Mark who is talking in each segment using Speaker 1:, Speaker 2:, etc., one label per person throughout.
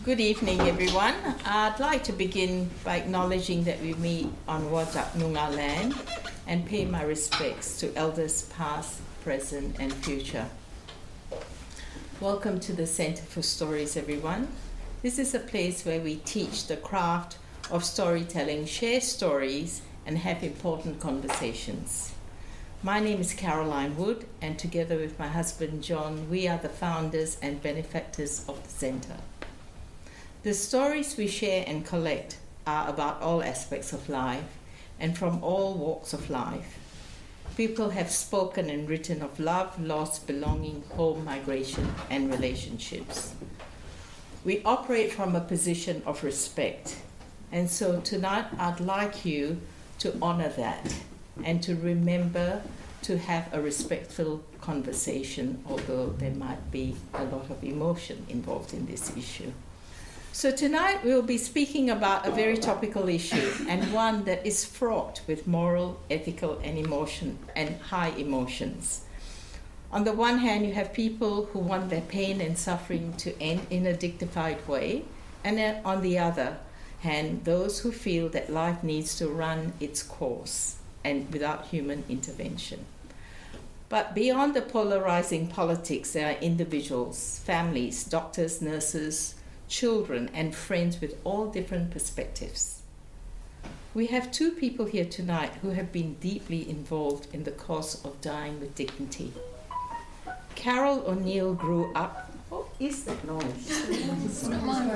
Speaker 1: Good evening, everyone. I'd like to begin by acknowledging that we meet on Whadjuk Noongar land and pay my respects to elders past, present, and future. Welcome to the Centre for Stories, everyone. This is a place where we teach the craft of storytelling, share stories, and have important conversations. My name is Caroline Wood, and together with my husband John, we are the founders and benefactors of the Centre. The stories we share and collect are about all aspects of life and from all walks of life. People have spoken and written of love, loss, belonging, home, migration, and relationships. We operate from a position of respect, and so tonight I'd like you to honor that and to remember to have a respectful conversation, although there might be a lot of emotion involved in this issue. So tonight we'll be speaking about a very topical issue, and one that is fraught with moral, ethical, and high emotions. On the one hand, you have people who want their pain and suffering to end in a dignified way, and then on the other hand, those who feel that life needs to run its course and without human intervention. But beyond the polarizing politics, there are individuals, families, doctors, nurses, children, and friends with all different perspectives. We have two people here tonight who have been deeply involved in the cause of dying with dignity. Carol O'Neill grew up. What is that noise?
Speaker 2: It's not mine.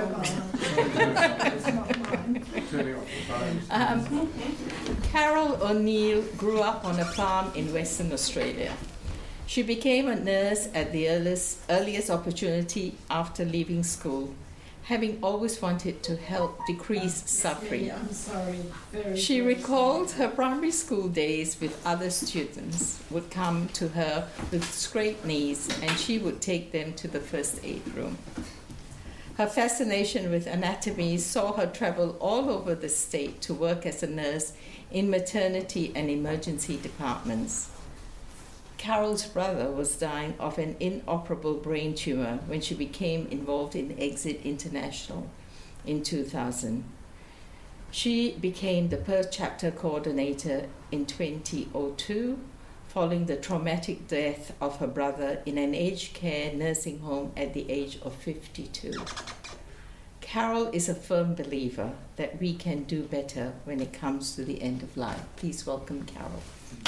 Speaker 1: Carol O'Neill grew up on a farm in Western Australia. She became a nurse at the earliest opportunity after leaving school, having always wanted to help decrease suffering. She recalled her primary school days with other students would come to her with scraped knees, and she would take them to the first aid room. Her fascination with anatomy saw her travel all over the state to work as a nurse in maternity and emergency departments. Carol's brother was dying of an inoperable brain tumor when she became involved in Exit International in 2000. She became the Perth chapter coordinator in 2002, following the traumatic death of her brother in an aged care nursing home at the age of 52. Carol is a firm believer that we can do better when it comes to the end of life. Please welcome Carol.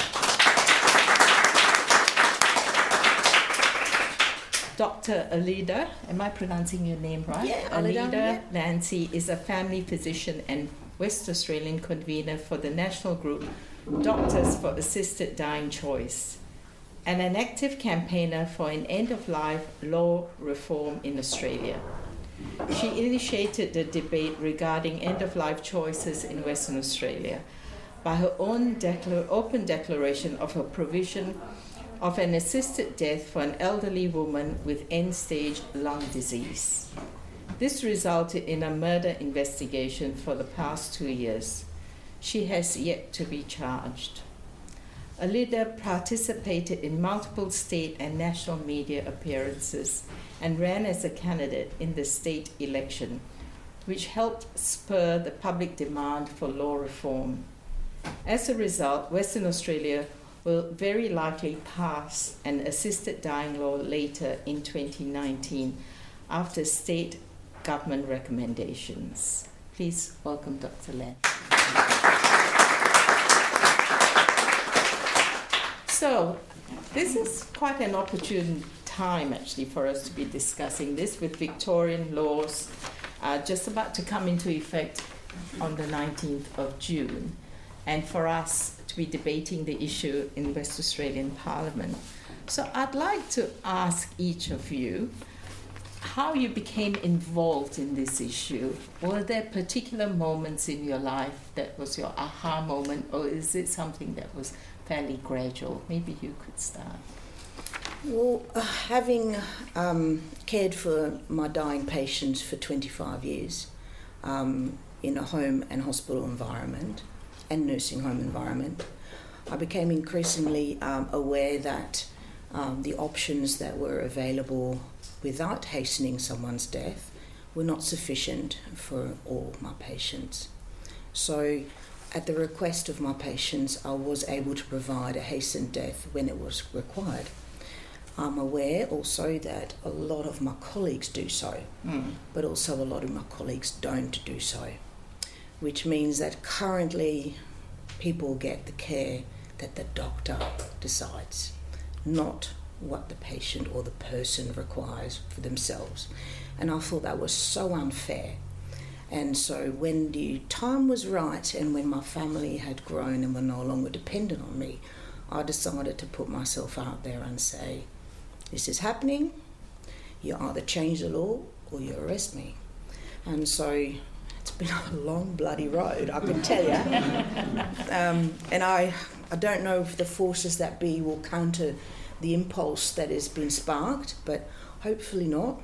Speaker 1: Dr. Alida, am I pronouncing your name right?
Speaker 2: Yeah,
Speaker 1: Alida Nancy is a family physician and West Australian convener for the national group Doctors for Assisted Dying Choice, and an active campaigner for an end-of-life law reform in Australia. She initiated the debate regarding end-of-life choices in Western Australia by her own open declaration of her provision of an assisted death for an elderly woman with end-stage lung disease. This resulted in a murder investigation for the past 2 years. She has yet to be charged. Alida participated in multiple state and national media appearances and ran as a candidate in the state election, which helped spur the public demand for law reform. As a result, Western Australia will very likely pass an assisted dying law later in 2019 after state government recommendations. Please welcome Dr. Len. So, this is quite an opportune time actually for us to be discussing this, with Victorian laws just about to come into effect on the 19th of June, and for us to be debating the issue in West Australian Parliament. So I'd like to ask each of you how you became involved in this issue. Were there particular moments in your life that was your aha moment, or is it something that was fairly gradual? Maybe you could start.
Speaker 2: Well, having cared for my dying patients for 25 years in a home and hospital environment and nursing home environment, I became increasingly aware that the options that were available without hastening someone's death were not sufficient for all my patients. So at the request of my patients, I was able to provide a hastened death when it was required. I'm aware also that a lot of my colleagues do so, but also a lot of my colleagues don't do so, which means that currently people get the care that the doctor decides, not what the patient or the person requires for themselves. And I thought that was so unfair. And so when the time was right and when my family had grown and were no longer dependent on me, I decided to put myself out there and say, this is happening, you either change the law or you arrest me. And so it's been a long bloody road, I can tell you. And I don't know if the forces that be will counter the impulse that has been sparked, but hopefully not.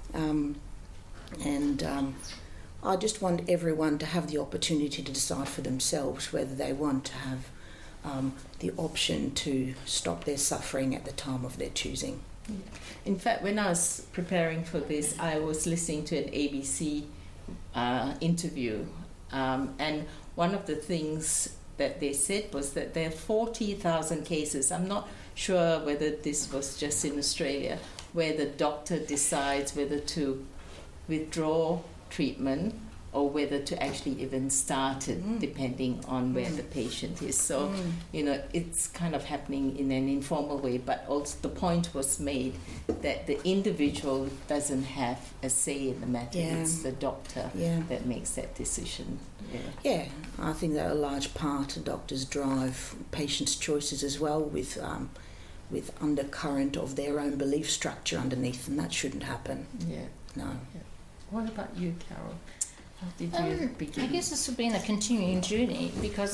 Speaker 2: I just want everyone to have the opportunity to decide for themselves whether they want to have the option to stop their suffering at the time of their choosing.
Speaker 1: In fact, when I was preparing for this, I was listening to an ABC interview, and one of the things that they said was that there are 40,000 cases. I'm not sure whether this was just in Australia, where the doctor decides whether to withdraw treatment or whether to actually even start it, depending on where the patient is. So, it's kind of happening in an informal way, but also the point was made that the individual doesn't have a say in the matter. Yeah. It's the doctor that makes that decision.
Speaker 2: Yeah, I think that a large part of doctors drive patients' choices as well with undercurrent of their own belief structure underneath, and that shouldn't happen.
Speaker 1: Yeah.
Speaker 2: No.
Speaker 1: Yeah. What about you, Carol? How did you begin?
Speaker 3: I guess this has been a continuing journey because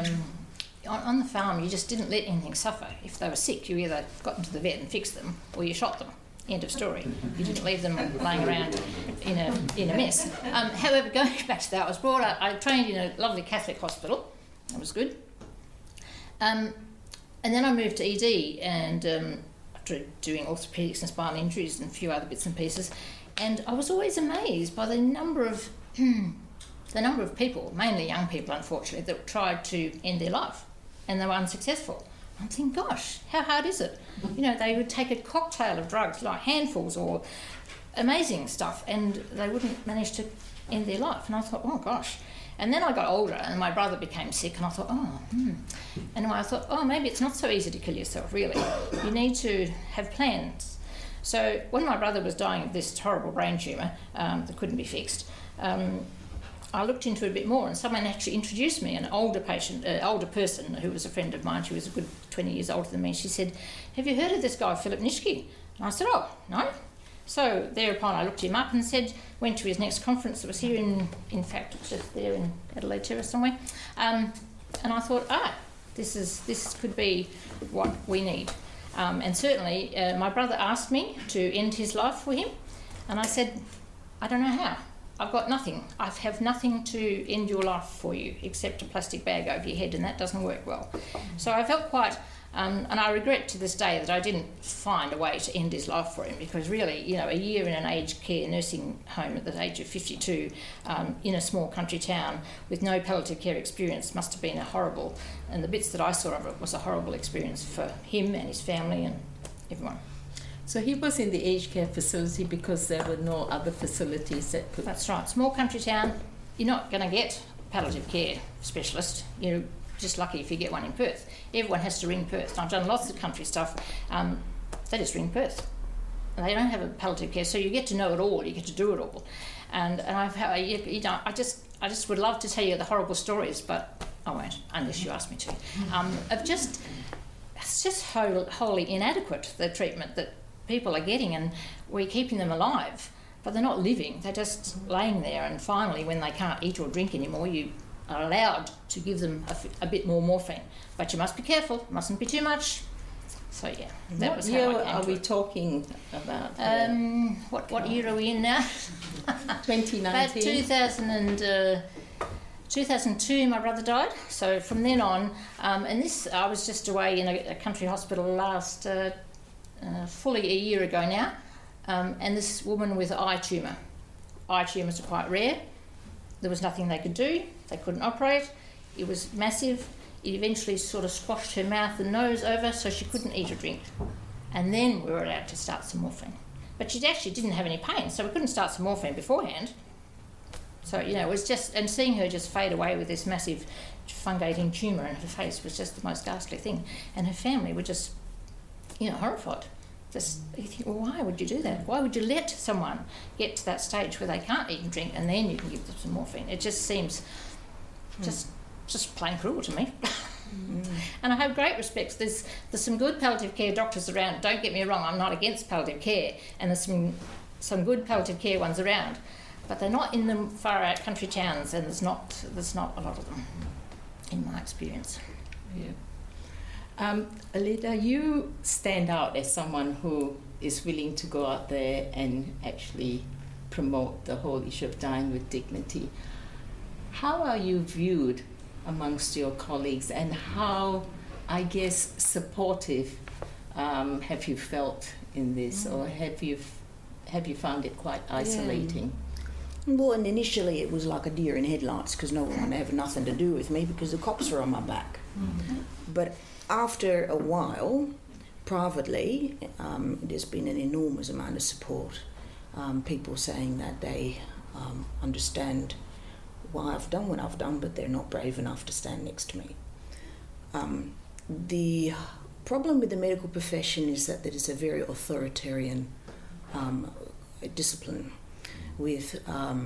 Speaker 3: on the farm you just didn't let anything suffer. If they were sick, you either got them to the vet and fixed them or you shot them. End of story. You didn't leave them laying around in a mess. However, going back to that, I trained in a lovely Catholic hospital. That was good. And then I moved to ED and after doing orthopaedics and spinal injuries and a few other bits and pieces. And I was always amazed by the number of people, mainly young people unfortunately, that tried to end their life and they were unsuccessful. I'm thinking, gosh, how hard is it? They would take a cocktail of drugs, like handfuls or amazing stuff, and they wouldn't manage to end their life. And I thought, oh gosh. And then I got older and my brother became sick and I thought, And I thought, maybe it's not so easy to kill yourself, really. You need to have plans. So when my brother was dying of this horrible brain tumour that couldn't be fixed, I looked into it a bit more, and someone actually introduced me, an older person who was a friend of mine. She was a good 20 years older than me. She said, have you heard of this guy, Philip Nitschke? And I said, oh, no. So thereopon I looked him up and went to his next conference that was here in fact, just there in Adelaide Terrace somewhere. And I thought, this could be what we need. And certainly my brother asked me to end his life for him, and I said, I don't know how. I've got nothing. I have nothing to end your life for you except a plastic bag over your head, and that doesn't work well. So I felt quite, and I regret to this day that I didn't find a way to end his life for him, because really, a year in an aged care nursing home at the age of 52 in a small country town with no palliative care experience must have been horrible, and the bits that I saw of it was a horrible experience for him and his family and everyone.
Speaker 1: So he was in the aged care facility because there were no other facilities that could...
Speaker 3: That's right. Small country town, you're not going to get a palliative care specialist. You're just lucky if you get one in Perth. Everyone has to ring Perth. I've done lots of country stuff. They just ring Perth. They don't have a palliative care, so you get to know it all. You get to do it all. And I just would love to tell you the horrible stories, but I won't, unless you ask me to. It's just wholly inadequate, the treatment that people are getting, and we're keeping them alive, but they're not living. They're just laying there, and finally, when they can't eat or drink anymore, you are allowed to give them a bit more morphine. But you must be careful, mustn't be too much. So yeah, that was how I came to it.
Speaker 1: What year are we talking about?
Speaker 3: What year are we in now?
Speaker 1: 2019.
Speaker 3: About 2002, my brother died. So from then on, I was just away in a country hospital last fully a year ago now, and this woman with eye tumour, eye tumours are quite rare. There was nothing they could do. They couldn't operate. It was massive. It eventually sort of squashed her mouth and nose over, so she couldn't eat or drink. And then we were allowed to start some morphine. But she actually didn't have any pain, so we couldn't start some morphine beforehand. So, it was just... And seeing her just fade away with this massive fungating tumour in her face was just the most ghastly thing. And her family were just, horrified. Just, you think, well, why would you do that? Why would you let someone get to that stage where they can't eat and drink and then you can give them some morphine? It just seems just plain cruel to me. And I have great respect. There's some good palliative care doctors around. Don't get me wrong, I'm not against palliative care, and there's some good palliative care ones around, but they're not in the far out country towns, and there's not a lot of them, in my experience.
Speaker 1: Yeah. Alida, you stand out as someone who is willing to go out there and actually promote the whole issue of dying with dignity. How are you viewed amongst your colleagues, and how, I guess, supportive have you felt in this, or have you found it quite isolating?
Speaker 2: Well, and initially it was like a deer in headlights because no one wanted to have nothing to do with me because the cops were on my back. But after a while, privately, there's been an enormous amount of support. People saying that they understand why I've done what I've done, but they're not brave enough to stand next to me. The problem with the medical profession is that it is a very authoritarian discipline with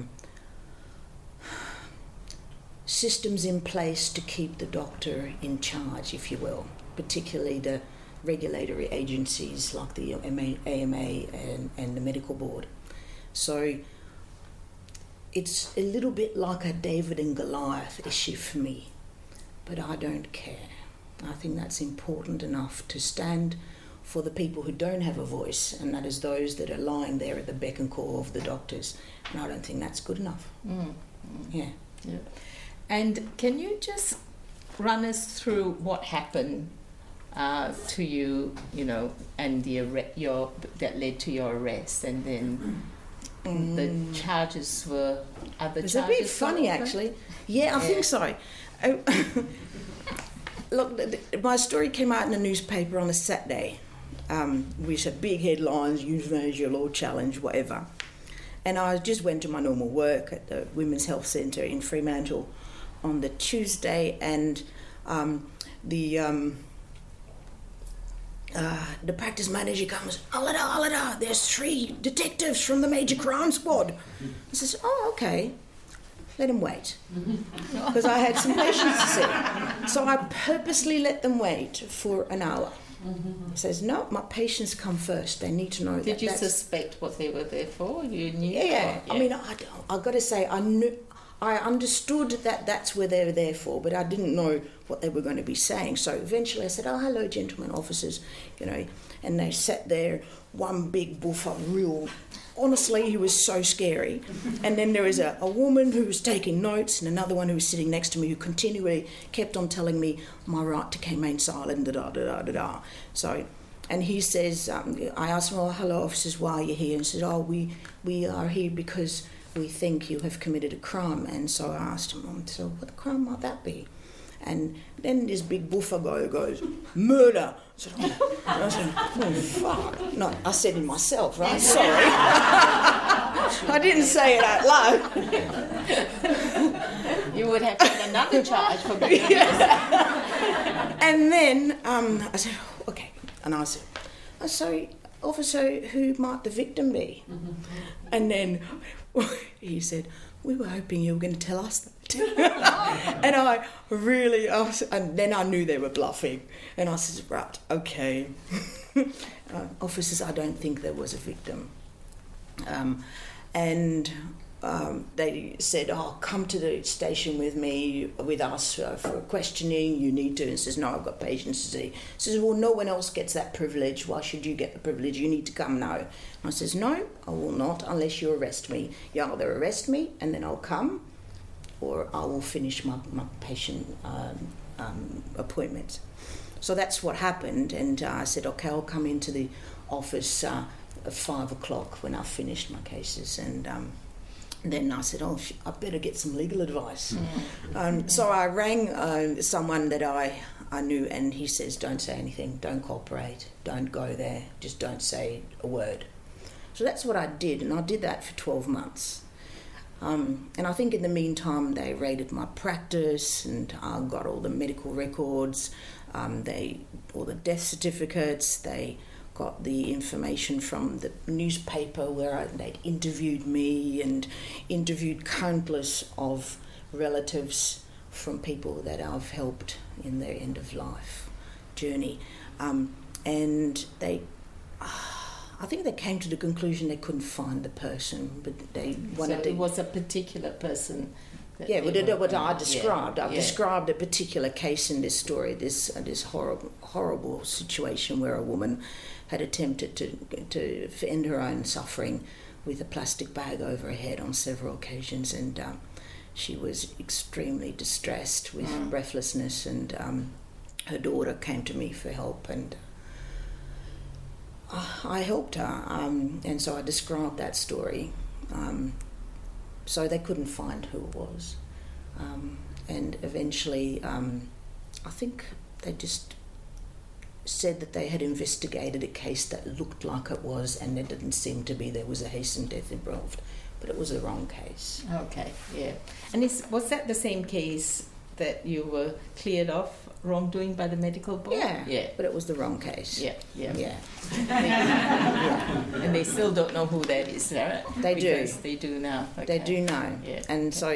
Speaker 2: systems in place to keep the doctor in charge, if you will, particularly the regulatory agencies like the AMA and the medical board. So it's a little bit like a David and Goliath issue for me, but I don't care. I think that's important enough to stand for the people who don't have a voice, and that is those that are lying there at the beck and call of the doctors, and I don't think that's good enough. Yeah.
Speaker 1: And can you just run us through what happened to you, and that led to your arrest, and then the charges were other
Speaker 2: it's
Speaker 1: charges?
Speaker 2: It's a bit funny, actually. Yeah, I think so. Look, my story came out in the newspaper on a Saturday, which had big headlines, euthanasia law challenge, whatever. And I just went to my normal work at the Women's Health Centre in Fremantle on the Tuesday, and the practice manager comes, Alida, there's 3 detectives from the Major Crime Squad. I says, oh, okay. Let them wait, because I had some patients to see. So I purposely let them wait for an hour. He says, no, my patients come first. They need to know.
Speaker 1: Did you suspect what they were there for? You knew?
Speaker 2: Yeah. I mean, I've got to say, I understood that that's where they were there for, but I didn't know what they were going to be saying. So eventually I said, oh, hello, gentlemen, officers, and they sat there, one big buffer, honestly, he was so scary. And then there was a woman who was taking notes and another one who was sitting next to me who continually kept on telling me my right to remain silent, da-da-da-da-da. So, and he says, I asked him, oh, hello, officers, why are you here? And he said, oh, we are here because we think you have committed a crime. And so I asked him, so what crime might that be? And then this big buffer guy goes, murder. I said, oh, fuck. No, I said it myself, right? Sorry. I didn't say it out loud.
Speaker 1: You would have had another charge for being
Speaker 2: And then I said, oh, okay. And I said, oh, sorry, officer, who might the victim be? And then he said, we were hoping you were going to tell us that. And I really asked, and then I knew they were bluffing. And I said, right, okay. Officers, I don't think there was a victim. And they said, oh, come to the station with us for questioning, you need to. And says, no, I've got patients to see. Says, well, no one else gets that privilege. Why should you get the privilege? You need to come now. And I says, no, I will not unless you arrest me. You either arrest me and then I'll come, or I will finish my patient appointment. So that's what happened. And I said, okay, I'll come into the office at 5 o'clock when I've finished my cases. And then I said, I better get some legal advice. So I rang someone that I knew, and he says, don't say anything, don't cooperate, don't go there, just don't say a word. So that's what I did, and I did that for 12 months. And I think in the meantime they raided my practice, and I got all the medical records, all the death certificates, they got the information from the newspaper where they'd interviewed me and interviewed countless of relatives from people that I've helped in their end-of-life journey. And I think they came to the conclusion they couldn't find the person, but they wanted
Speaker 1: So it was a particular person.
Speaker 2: Yeah, but that's what I described. I've
Speaker 1: Yeah.
Speaker 2: described a particular case in this story, this horrible situation where a woman had attempted to end her own suffering with a plastic bag over her head on several occasions, and she was extremely distressed with breathlessness, and her daughter came to me for help, and I helped her, and so I described that story. So they couldn't find who it was. And eventually, I think they just said that they had investigated a case that looked like it was, and there didn't seem to be. There was a hastened death involved, but it was the wrong case.
Speaker 1: Okay, yeah. And was that the same case that you were cleared of wrongdoing by the medical board?
Speaker 2: Yeah, but it was the wrong case.
Speaker 1: Yeah.
Speaker 2: Yeah.
Speaker 1: And they still don't know who that is, right?
Speaker 2: They do.
Speaker 1: Because they do now. Okay.
Speaker 2: They do know.
Speaker 1: Yeah.
Speaker 2: And so,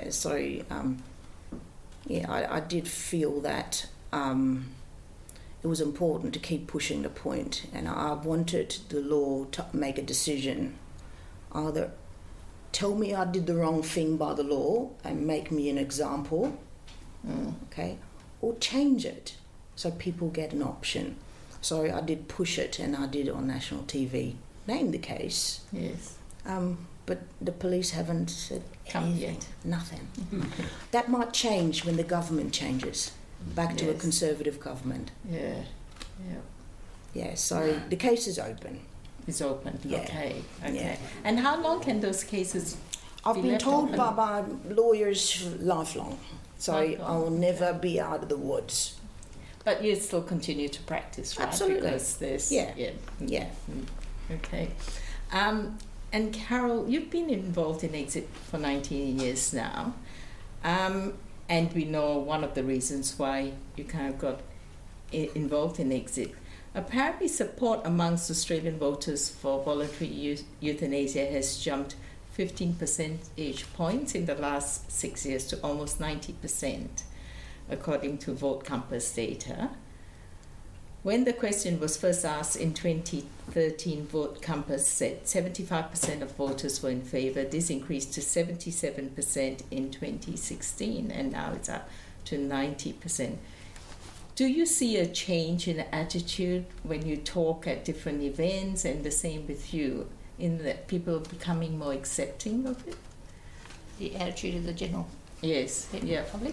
Speaker 2: I did feel that it was important to keep pushing the point, and I wanted the law to make a decision. Either tell me I did the wrong thing by the law and make me an example, okay, or change it so people get an option. So I did push it, and I did on national TV name the case.
Speaker 1: Yes.
Speaker 2: But the police haven't said anything.
Speaker 1: Yet.
Speaker 2: Nothing. That might change when the government changes back to a
Speaker 1: Yes.
Speaker 2: conservative government.
Speaker 1: Yeah.
Speaker 2: Yeah, so the case is open.
Speaker 1: It's open.
Speaker 2: Yeah.
Speaker 1: Okay.
Speaker 2: Yeah.
Speaker 1: And how long can those cases
Speaker 2: I've
Speaker 1: be
Speaker 2: been
Speaker 1: left
Speaker 2: told
Speaker 1: open?
Speaker 2: by lilawyers lifelong, so
Speaker 1: Lifelong,
Speaker 2: I will never be out of the woods.
Speaker 1: But you still continue to practice, right?
Speaker 2: Absolutely.
Speaker 1: Because there's
Speaker 2: Yeah.
Speaker 1: Yeah. Okay. And Carol, you've been involved in Exit for 19 years now. And we know one of the reasons why you kind of got involved in Exit. Apparently support amongst Australian voters for voluntary euthanasia has jumped 15 percentage points in the last 6 years to almost 90%, according to Vote Compass data. When the question was first asked in 2013, Vote Compass said 75% of voters were in favour. This increased to 77% in 2016, and now it's up to 90%. Do you see a change in attitude when you talk at different events, and the same with you, in that people are becoming more accepting of it?
Speaker 3: The attitude of the general
Speaker 1: Yes, yeah.
Speaker 3: public.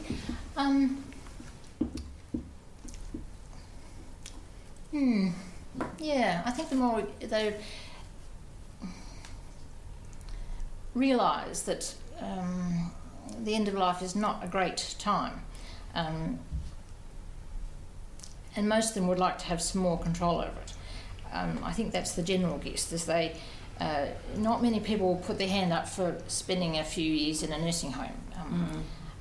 Speaker 3: Yeah, I think the more they realise that the end of life is not a great time, and most of them would like to have some more control over it. I think that's the general gist, is they not many people will put their hand up for spending a few years in a nursing home.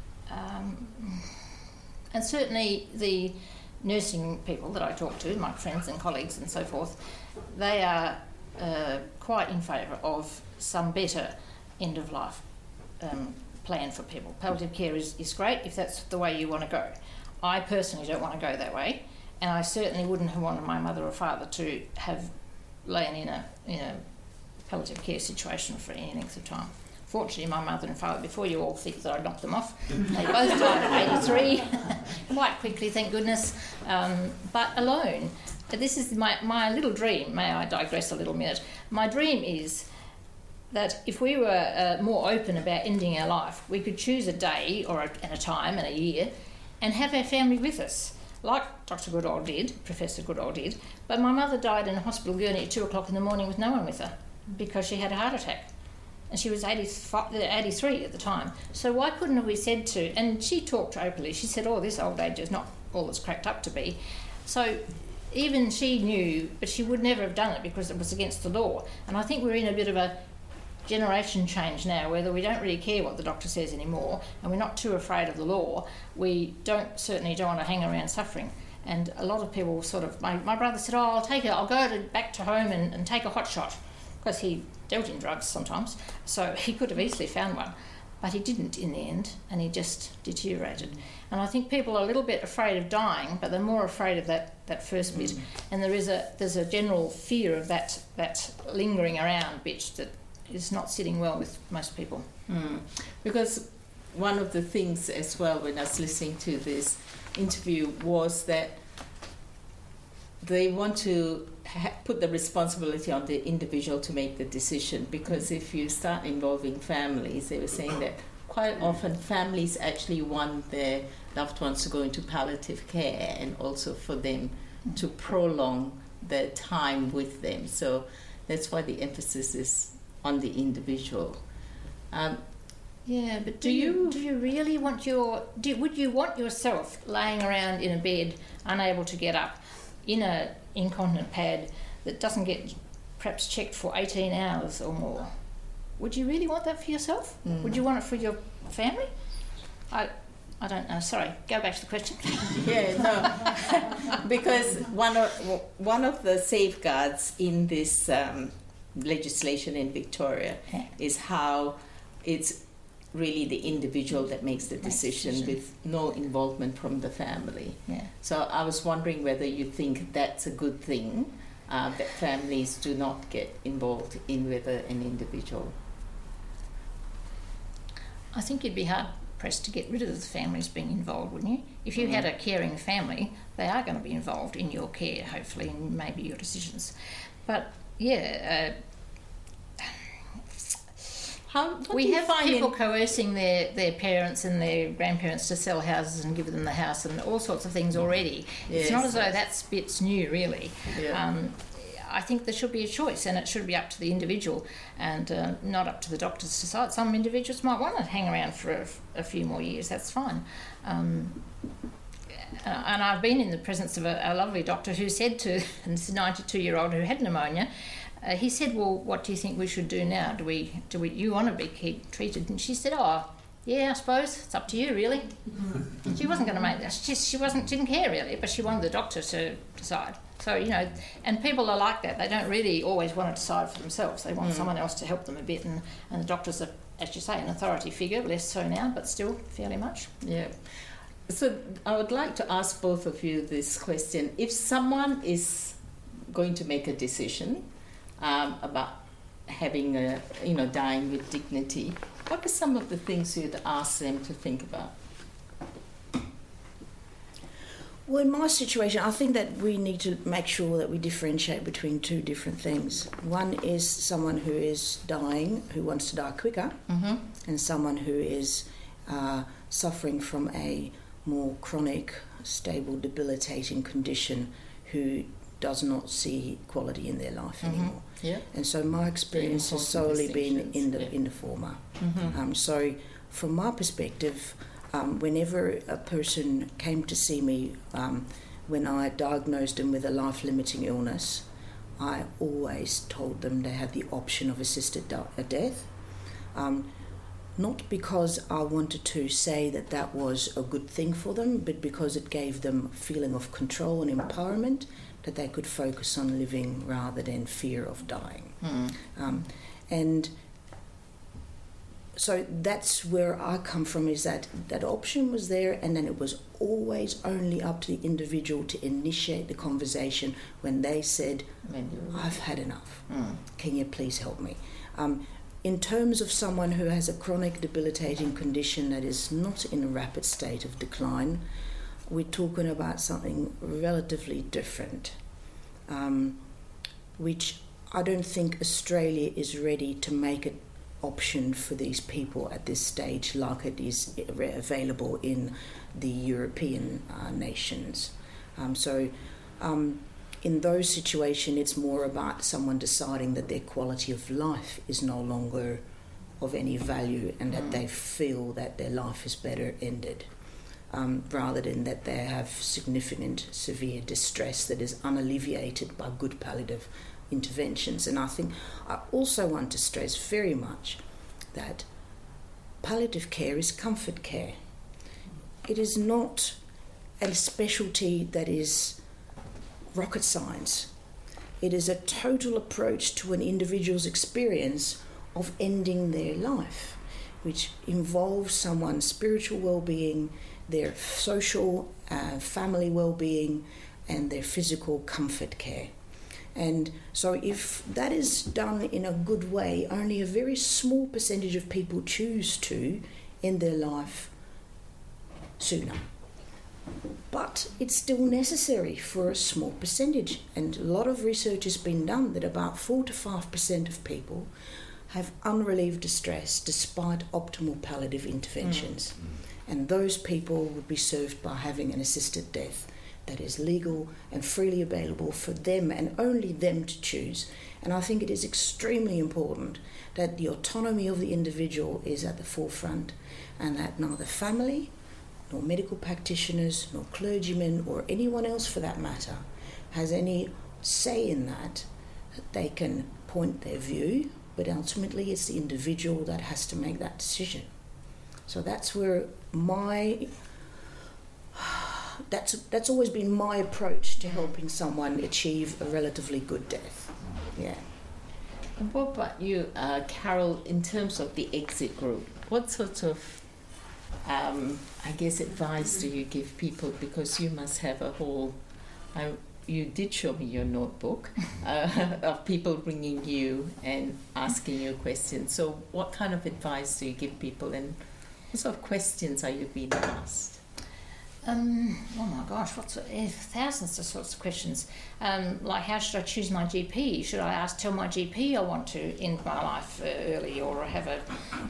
Speaker 3: And certainly the nursing people that I talk to, my friends and colleagues and so forth, they are quite in favour of some better end-of-life plan for people. Palliative care is great if that's the way you want to go. I personally don't want to go that way, and I certainly wouldn't have wanted my mother or father to have lain in a palliative care situation for any length of time. Fortunately, my mother and father, before you all think that I knocked them off, they both died at 83, quite quickly, thank goodness, but alone. This is my little dream. May I digress a little minute? My dream is that if we were more open about ending our life, we could choose a day and a time and a year and have our family with us, like Dr. Goodall did, Professor Goodall did. But my mother died in a hospital gurney at 2 o'clock in the morning with no one with her because she had a heart attack. and she was 83 at the time. So why couldn't we said to, and she talked openly, she said, oh, this old age is not all it's cracked up to be. So even she knew, but she would never have done it because it was against the law. And I think we're in a bit of a generation change now, whether we don't really care what the doctor says anymore and we're not too afraid of the law. We certainly don't want to hang around suffering. And a lot of people sort of, my brother said, oh, I'll go back to home and take a hot shot, because he dealt in drugs sometimes, so he could have easily found one, but he didn't in the end, and he just deteriorated. And I think people are a little bit afraid of dying, but they're more afraid of that first bit. And there's a general fear of that lingering around bit that is not sitting well with most people.
Speaker 1: Because one of the things as well when I was listening to this interview was that they want to put the responsibility on the individual to make the decision, because if you start involving families, they were saying that quite often families actually want their loved ones to go into palliative care and also for them to prolong their time with them. So that's why the emphasis is on the individual.
Speaker 3: Yeah, but do you really want would you want yourself laying around in a bed, unable to get up, in a incontinent pad that doesn't get perhaps checked for 18 hours or more? Would you really want that for yourself? Would you want it for your family? I don't know. Sorry, go back to the question.
Speaker 1: Yeah, no, because one of the safeguards in this legislation in Victoria is how it's really the individual that makes the decision with no involvement from the family.
Speaker 3: Yeah.
Speaker 1: So I was wondering whether you think that's a good thing, that families do not get involved in whether an individual.
Speaker 3: I think you'd be hard pressed to get rid of the families being involved, wouldn't you? If you had a caring family, they are going to be involved in your care, hopefully, and maybe your decisions. But yeah, we have people coercing their parents and their grandparents to sell houses and give them the house and all sorts of things already. Yes, it's not as though that bit's new, really. Yeah. I think there should be a choice, and it should be up to the individual and not up to the doctors to decide. Some individuals might want to hang around for a few more years. That's fine. And I've been in the presence of a lovely doctor who said to this 92-year-old who had pneumonia, he said, well, what do you think we should do now? Do you want to be treated? And she said, oh, yeah, I suppose. It's up to you, really. She wasn't going to make that. She didn't care, really, but she wanted the doctor to decide. So, and people are like that. They don't really always want to decide for themselves. They want someone else to help them a bit. And the doctors are, as you say, an authority figure, less so now, but still fairly much.
Speaker 1: Yeah. So I would like to ask both of you this question. If someone is going to make a decision about having dying with dignity, what are some of the things you'd ask them to think about?
Speaker 2: Well, in my situation, I think that we need to make sure that we differentiate between two different things. One is someone who is dying, who wants to die quicker, and someone who is suffering from a more chronic, stable, debilitating condition, who does not see quality in their life anymore. Yeah. And so my experience has solely been in the former. So from my perspective, whenever a person came to see me when I diagnosed them with a life-limiting illness, I always told them they had the option of assisted death. Not because I wanted to say that was a good thing for them, but because it gave them a feeling of control and empowerment, that they could focus on living rather than fear of dying. And so that's where I come from, is that option was there, and then it was always only up to the individual to initiate the conversation when they said, I've had enough. Can you please help me? In terms of someone who has a chronic debilitating condition that is not in a rapid state of decline, we're talking about something relatively different, which I don't think Australia is ready to make an option for these people at this stage like it is available in the European nations. In those situations, it's more about someone deciding that their quality of life is no longer of any value, and that they feel that their life is better ended, rather than that they have significant severe distress that is unalleviated by good palliative interventions. And I think I also want to stress very much that palliative care is comfort care. It is not a specialty that is rocket science. It is a total approach to an individual's experience of ending their life, which involves someone's spiritual well-being, their social, family well-being, and their physical comfort care. And so if that is done in a good way, only a very small percentage of people choose to end their life sooner. But it's still necessary for a small percentage, and a lot of research has been done that about 4 to 5% of people have unrelieved distress despite optimal palliative interventions. And those people would be served by having an assisted death that is legal and freely available for them and only them to choose. And I think it is extremely important that the autonomy of the individual is at the forefront, and that neither family, nor medical practitioners, nor clergymen, or anyone else for that matter, has any say in that. They can point their view, but ultimately it's the individual that has to make that decision. So that's where that's always been my approach to helping someone achieve a relatively good death. Yeah.
Speaker 1: And what about you, Carol, in terms of the exit group? What sort of, advice do you give people? Because you must have a whole, you did show me your notebook of people ringing you and asking you questions. So what kind of advice do you give people, and what sort of questions are you being asked?
Speaker 3: Oh my gosh, thousands of sorts of questions. Like, how should I choose my GP? Should I tell my GP I want to end my life early, or have a,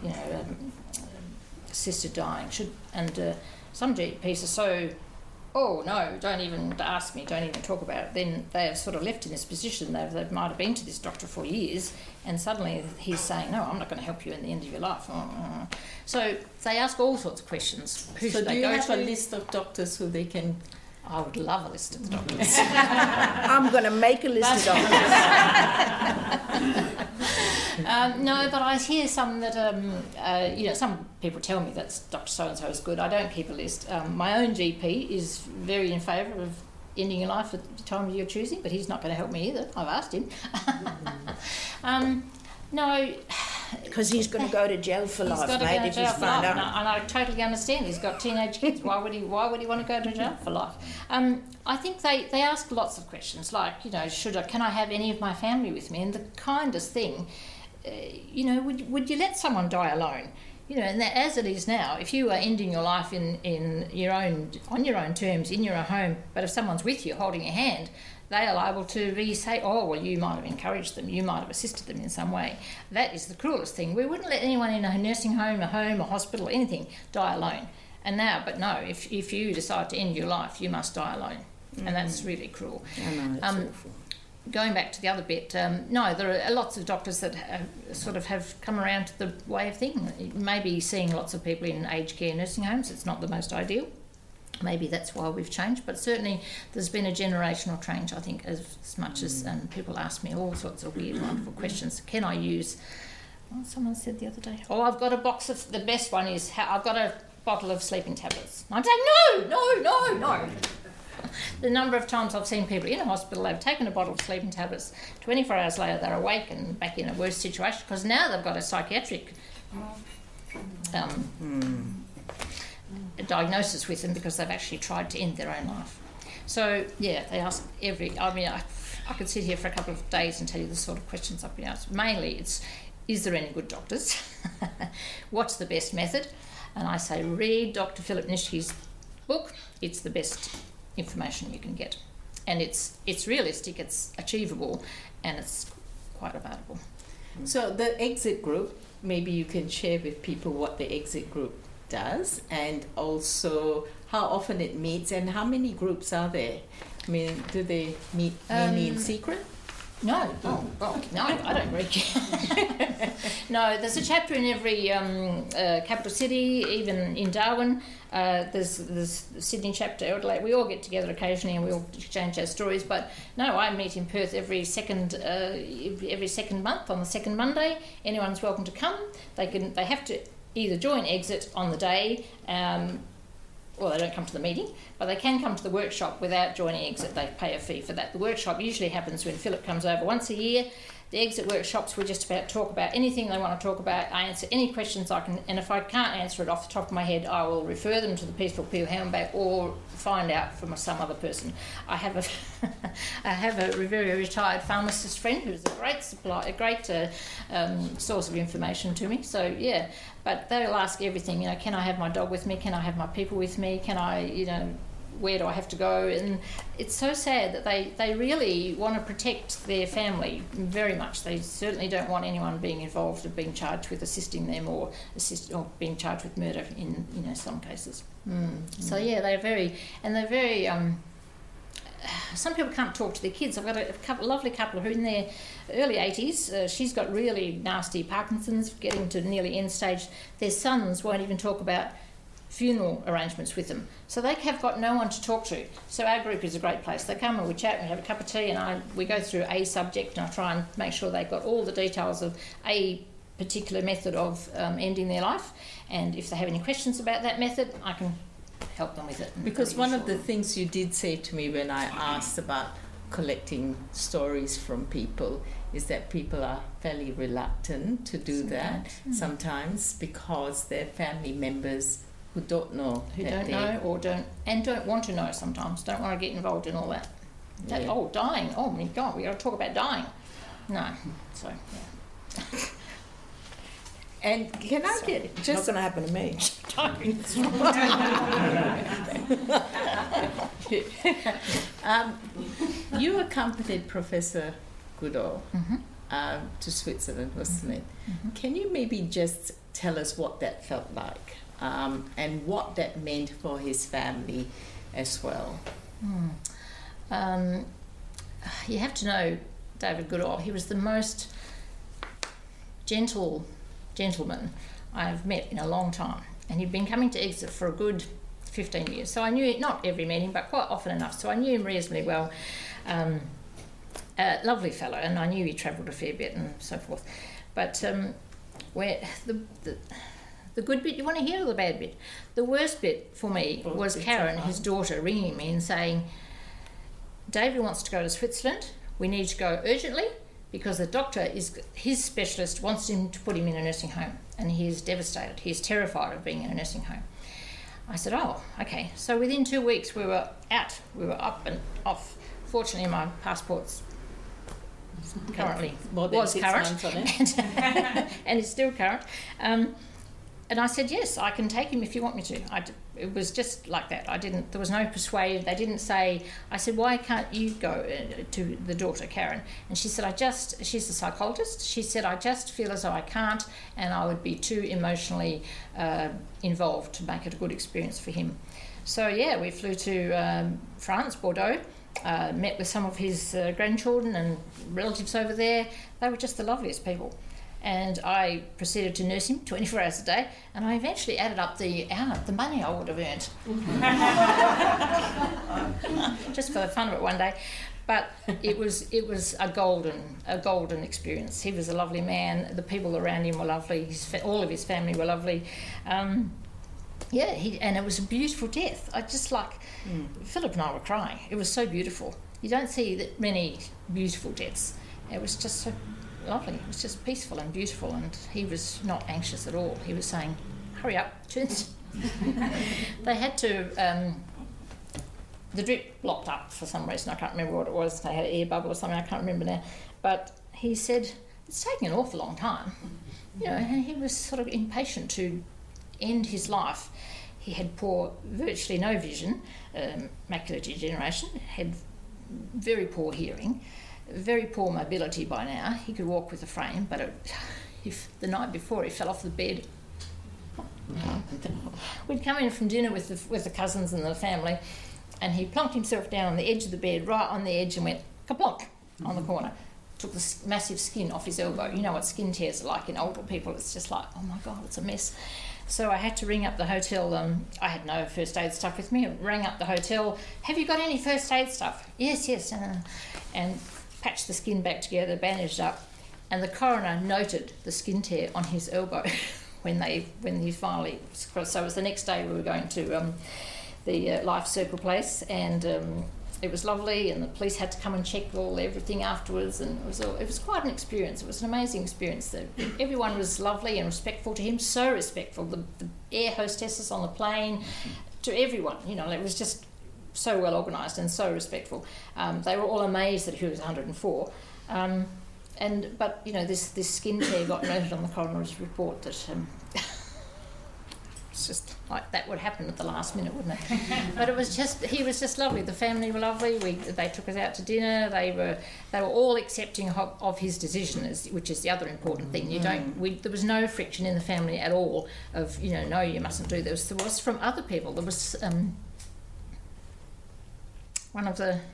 Speaker 3: assisted dying? Some GPs are so, oh no, don't even ask me, don't even talk about it. Then they're sort of left in this position. They might have been to this doctor for years, and suddenly he's saying, no, I'm not going to help you in the end of your life. So they ask all sorts of questions. Who should they go to?
Speaker 1: So do you have a list of doctors who they can...
Speaker 3: I would love a list of doctors.
Speaker 2: I'm going to make a list of doctors.
Speaker 3: No, but I hear some that, some people tell me that Dr. So-and-so is good. I don't keep a list. My own GP is very in favour of ending your life at the time you're choosing, but he's not going to help me either. I've asked him. No.
Speaker 2: Because he's going to go to jail for life, mate, if he's found out.
Speaker 3: And I totally understand. He's got teenage kids. Why would he want to go to jail for life? I think they ask lots of questions, like, can I have any of my family with me? And the kindest thing, would you let someone die alone? And that, as it is now, if you are ending your life on your own terms, in your own home, but if someone's with you holding your hand, they are liable to say, oh, well, you might have encouraged them, you might have assisted them in some way. That is the cruelest thing. We wouldn't let anyone in a nursing home, a hospital, anything, die alone. And now, but no, if you decide to end your life, you must die alone. And that's really cruel.
Speaker 2: I know, it's awful.
Speaker 3: Going back to the other bit, no, there are lots of doctors that have come around to the way of thinking. Maybe seeing lots of people in aged care nursing homes, it's not the most ideal. Maybe that's why we've changed, but certainly there's been a generational change, I think, as much as, and people ask me all sorts of weird, wonderful questions. Can I use, someone said the other day, I've got a box of, the best one is, I've got a bottle of sleeping tablets. I'm saying, no. The number of times I've seen people in a hospital, they've taken a bottle of sleeping tablets, 24 hours later they're awake and back in a worse situation, because now they've got a psychiatric diagnosis with them because they've actually tried to end their own life. So, yeah, they ask I could sit here for a couple of days and tell you the sort of questions I've been asked. Mainly it's, is there any good doctors? What's the best method? And I say, read Dr. Philip Nitschke's book. It's the best information you can get. And it's realistic, it's achievable, and it's quite available.
Speaker 1: So the exit group, maybe you can share with people what the exit group does, and also how often it meets, and how many groups are there? I mean, do they meet mainly in secret?
Speaker 3: No, no, I don't read. No, there's a chapter in every capital city, even in Darwin. There's the Sydney chapter, Adelaide. We all get together occasionally and we all exchange our stories. But no, I meet in Perth every second month on the second Monday. Anyone's welcome to come. They have to either join Exit on the day. Well, they don't come to the meeting, but they can come to the workshop without joining Exit. They pay a fee for that. The workshop usually happens when Philip comes over once a year. The Exit workshops, we just about talk about anything they want to talk about. I answer any questions I can, and if I can't answer it off the top of my head, I will refer them to the Peaceful Peel Houndback or find out from some other person. I have a very retired pharmacist friend who's a great source of information to me. So yeah, but they'll ask everything. You know, can I have my dog with me? Can I have my people with me? Can I, you know, where do I have to go? And it's so sad that they really want to protect their family very much. They certainly don't want anyone being involved or being charged with assisting them or being charged with murder in, you know, some cases. So yeah, they're very some people can't talk to their kids. I've got a lovely couple who are in their early 80s. She's got really nasty Parkinson's, getting to nearly end stage. Their sons won't even talk about funeral arrangements with them, so they have got no one to talk to. So our group is a great place. They come and we chat and we have a cup of tea, and we go through a subject, and I try and make sure they've got all the details of a particular method of ending their life, and if they have any questions about that method, I can help them with it.
Speaker 1: Because one of the things you did say to me when I asked about collecting stories from people is that people are fairly reluctant to do sometimes because their family members who don't know,
Speaker 3: or don't want to know, sometimes don't want to get involved in all that. Dying, oh my God, we got to talk about dying. No, so yeah.
Speaker 1: And can I get just...
Speaker 2: Not going to happen to me.
Speaker 1: You accompanied Professor Goodall to Switzerland, wasn't it? Can you maybe just tell us what that felt like and what that meant for his family as well?
Speaker 3: You have to know David Goodall. He was the most gentleman I've met in a long time, and he'd been coming to Exit for a good 15 years, so I knew, not every meeting, but quite often enough, so I knew him reasonably well. Lovely fellow, and I knew he travelled a fair bit and so forth. But where the good bit, you want to hear, or the bad bit? The worst bit for me was Karen, his daughter, ringing me and saying, David wants to go to Switzerland, we need to go urgently, because the doctor, his specialist wants him to put him in a nursing home, and he is devastated. He is terrified of being in a nursing home. I said, oh, okay. So within 2 weeks we were out. We were up and off. Fortunately, my passport's currently was current, and it's still current. And I said, yes, I can take him if you want me to. It was just like that. There was no persuade. They didn't say, I said, why can't you go to the daughter, Karen? And she said, she's a psychologist. She said, I just feel as though I can't, and I would be too emotionally involved to make it a good experience for him. So yeah, we flew to France, Bordeaux, met with some of his grandchildren and relatives over there. They were just the loveliest people. And I proceeded to nurse him 24 hours a day, and I eventually added up the money I would have earned. Just for the fun of it one day. But it was a golden experience. He was a lovely man. The people around him were lovely. All of his family were lovely. And it was a beautiful death. Philip and I were crying. It was so beautiful. You don't see that many beautiful deaths. It was just so lovely. It was just peaceful and beautiful, and he was not anxious at all. He was saying, hurry up, They had to, the drip blocked up for some reason. I can't remember what it was. They had an air bubble or something. I can't remember now. But he said, it's taking an awful long time. You know, and he was sort of impatient to end his life. He had virtually no vision, macular degeneration, had very poor hearing, very poor mobility by now. He could walk with a frame, but the night before he fell off the bed. We'd come in from dinner with the cousins and the family, and he plonked himself down on the edge of the bed, right on the edge, and went kaplonk on the corner. took the massive skin off his elbow. You know what skin tears are like in older people. It's just like, oh my God, it's a mess. So I had to ring up the hotel. I had no first aid stuff with me. I rang up the hotel. Have you got any first aid stuff? Yes. And patched the skin back together, bandaged up. And the coroner noted the skin tear on his elbow when he finally... So it was the next day we were going to the Life Circle place, and it was lovely, and the police had to come and check everything afterwards, and it was quite an experience. It was an amazing experience. Everyone was lovely and respectful to him, so respectful. The air hostesses on the plane, to everyone, it was just so well organised and so respectful. They were all amazed that he was 104. But this skin tear got noted on the coroner's report that it's just like that would happen at the last minute, wouldn't it? But he was just lovely. The family were lovely. They took us out to dinner. They were all accepting of his decision, which is the other important thing. There was no friction in the family at all of no, you mustn't do this. There was from other people. There was one of the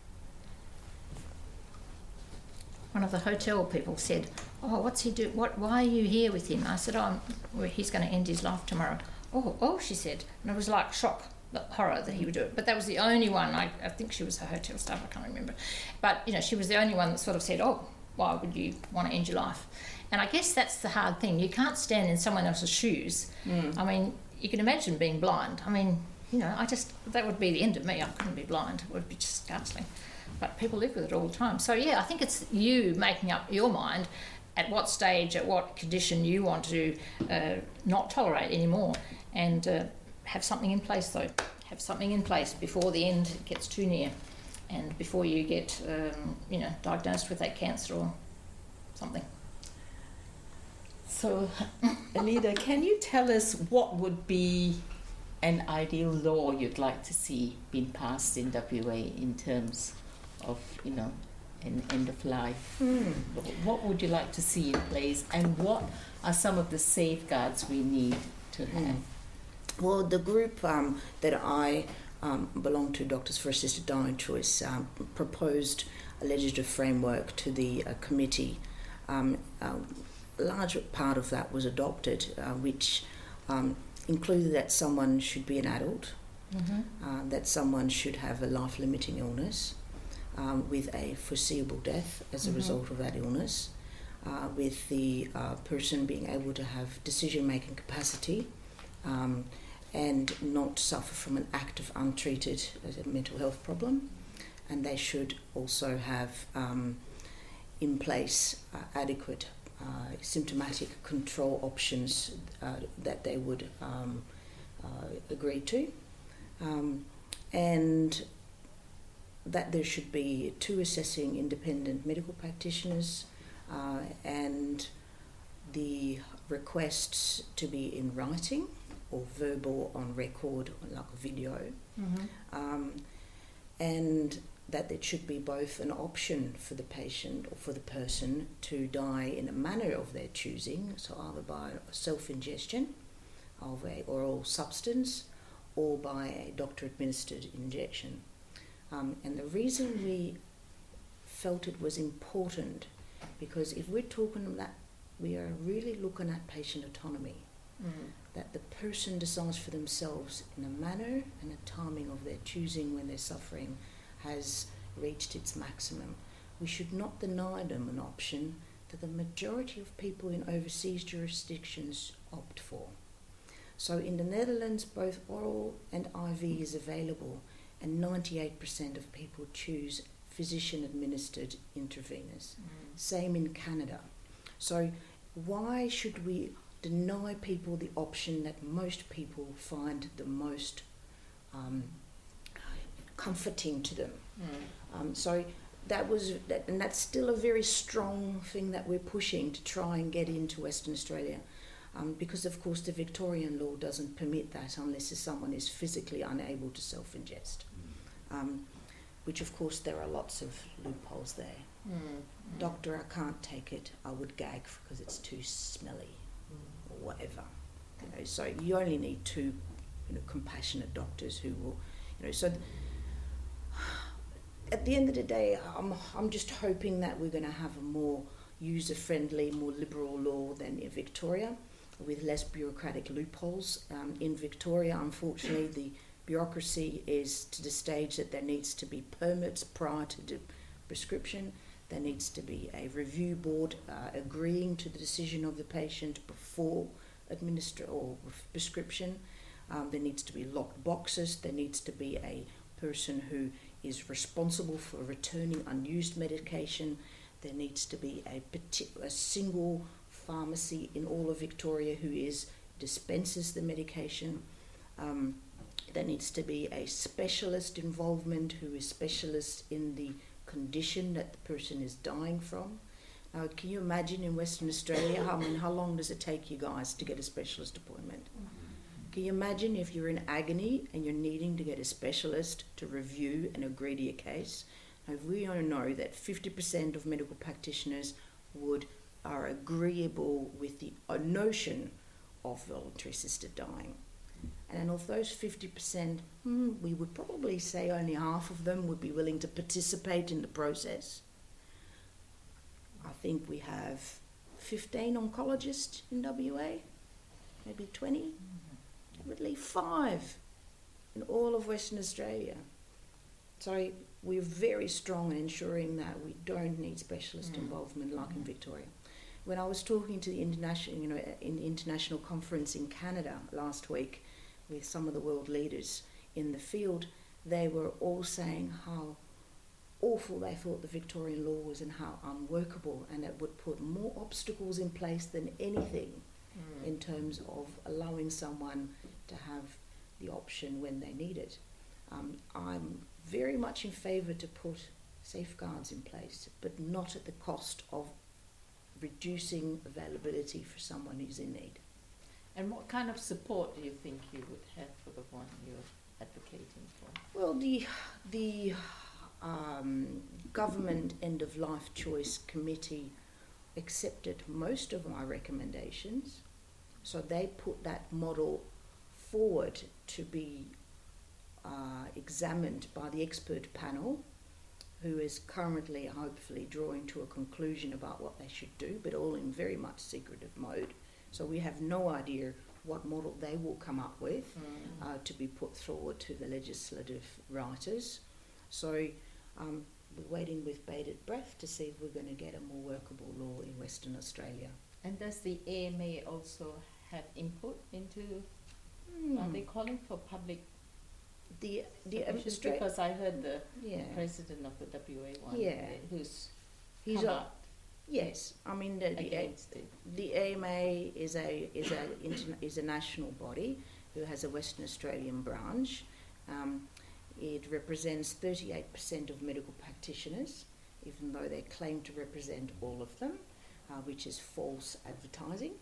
Speaker 3: hotel people said, "Oh, what's he do? Why are you here with him?" I said, he's going to end his life tomorrow." Oh, she said. And it was like shock, the horror that he would do it. But that was the only one. I think she was a hotel staff, I can't remember. But, she was the only one that sort of said, "Oh, why would you want to end your life?" And I guess that's the hard thing. You can't stand in someone else's shoes. I mean, you can imagine being blind. I mean, that would be the end of me. I couldn't be blind. It would be just ghastly. But people live with it all the time. So, yeah, I think it's you making up your mind at what stage, at what condition you want to not tolerate anymore, and have something in place, though. Have something in place before the end gets too near, and before you get, diagnosed with that cancer or something.
Speaker 1: So, Anita, can you tell us what would be an ideal law you'd like to see being passed in WA in terms of, an end of life? What would you like to see in place, and what are some of the safeguards we need to have?
Speaker 2: Well, the group that I belong to, Doctors for Assisted Dying Choice, proposed a legislative framework to the committee. A large part of that was adopted, which included that someone should be an adult, that someone should have a life-limiting illness, with a foreseeable death as a result of that illness, with the person being able to have decision-making capacity, and not suffer from an active, untreated mental health problem. And they should also have in place adequate symptomatic control options that they would agree to. And that there should be 2 assessing independent medical practitioners, and the requests to be in writing or verbal on record, like a video, and that there should be both an option for the patient or for the person to die in a manner of their choosing, so either by self-ingestion of an oral substance or by a doctor-administered injection. And the reason we felt it was important, because if we're talking that, we are really looking at patient autonomy, that the person decides for themselves in a manner and a timing of their choosing when their suffering has reached its maximum. We should not deny them an option that the majority of people in overseas jurisdictions opt for. So in the Netherlands, both oral and IV is available, and 98% of people choose physician-administered intravenous. Same in Canada. So why should we deny people the option that most people find the most comforting to them? So and that's still a very strong thing that we're pushing to try and get into Western Australia. Because of course the Victorian law doesn't permit that unless someone is physically unable to self-ingest. Which of course there are lots of loopholes there. Doctor, I can't take it, I would gag because it's too smelly, or whatever. So you only need 2 compassionate doctors who will, so at the end of the day, I'm just hoping that we're going to have a more user-friendly, more liberal law than in Victoria, with less bureaucratic loopholes. In Victoria, unfortunately, the bureaucracy is to the stage that there needs to be permits prior to the prescription. There needs to be a review board agreeing to the decision of the patient before prescription. There needs to be locked boxes. There needs to be a person who is responsible for returning unused medication. There needs to be a single pharmacy in all of Victoria who dispenses the medication. There needs to be a specialist involvement who is specialist in the condition that the person is dying from. Now, can you imagine in Western Australia, how long does it take you guys to get a specialist appointment? Can you imagine if you're in agony and you're needing to get a specialist to review and agree to your case? Now, we all know that 50% of medical practitioners are agreeable with the notion of voluntary assisted dying. And of those 50%, we would probably say only half of them would be willing to participate in the process. I think we have 15 oncologists in WA, maybe 20. That would leave 5 in all of Western Australia. So we're very strong in ensuring that we don't need specialist involvement like in Victoria. When I was talking to the international conference in Canada last week with some of the world leaders in the field, they were all saying how awful they thought the Victorian law was and how unworkable, and it would put more obstacles in place than anything in terms of allowing someone to have the option when they need it. I'm very much in favour to put safeguards in place, but not at the cost of reducing availability for someone who's in need.
Speaker 1: And what kind of support do you think you would have for the one you're advocating for?
Speaker 2: Well, the Government End of Life Choice Committee accepted most of my recommendations, so they put that model forward to be examined by the expert panel, who is currently hopefully drawing to a conclusion about what they should do, but all in very much secretive mode. So we have no idea what model they will come up with to be put forward to the legislative writers. So we're waiting with bated breath to see if we're going to get a more workable law in Western Australia.
Speaker 1: And does the AMA also have input into, are they calling for public
Speaker 2: The
Speaker 1: because I heard the president of the WA one who's come out.
Speaker 2: Yes, I mean the AMA is a national body who has a Western Australian branch. It represents 38% of medical practitioners, even though they claim to represent all of them, which is false advertising.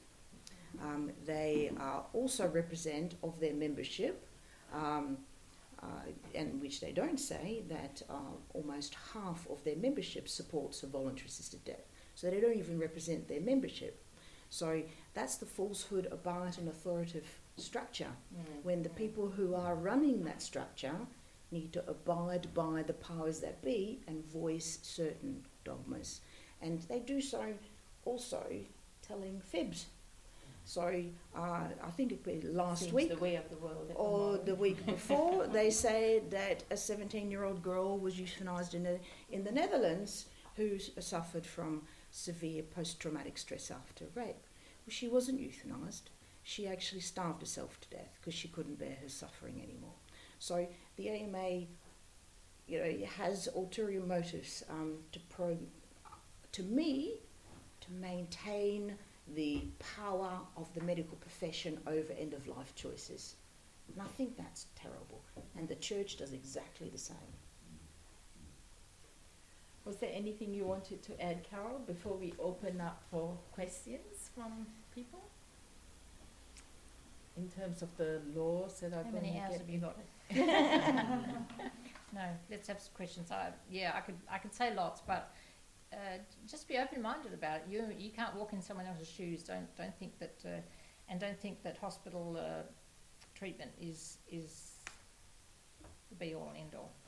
Speaker 2: They also represent of their membership, and which they don't say, that almost half of their membership supports a voluntary assisted death. So they don't even represent their membership. So that's the falsehood about an authoritative structure, when the people who are running that structure need to abide by the powers that be and voice certain dogmas. And they do so also telling fibs. So I think it was last week
Speaker 1: the way of the world
Speaker 2: or the week before, they said that a 17-year-old girl was euthanized in the Netherlands who suffered from severe post-traumatic stress after rape. Well, she wasn't euthanized. She actually starved herself to death because she couldn't bear her suffering anymore. So the AMA, has ulterior motives to maintain the power of the medical profession over end-of-life choices. And I think that's terrible. And the church does exactly the same.
Speaker 1: Was there anything you wanted to add, Carol, before we open up for questions from people? In terms of the laws that are
Speaker 3: How
Speaker 1: going to
Speaker 3: many hours
Speaker 1: get...
Speaker 3: have you got? No, let's have some questions. I could say lots, but just be open-minded about it. You can't walk in someone else's shoes. Don't think that, and don't think that hospital treatment is the be-all and end-all.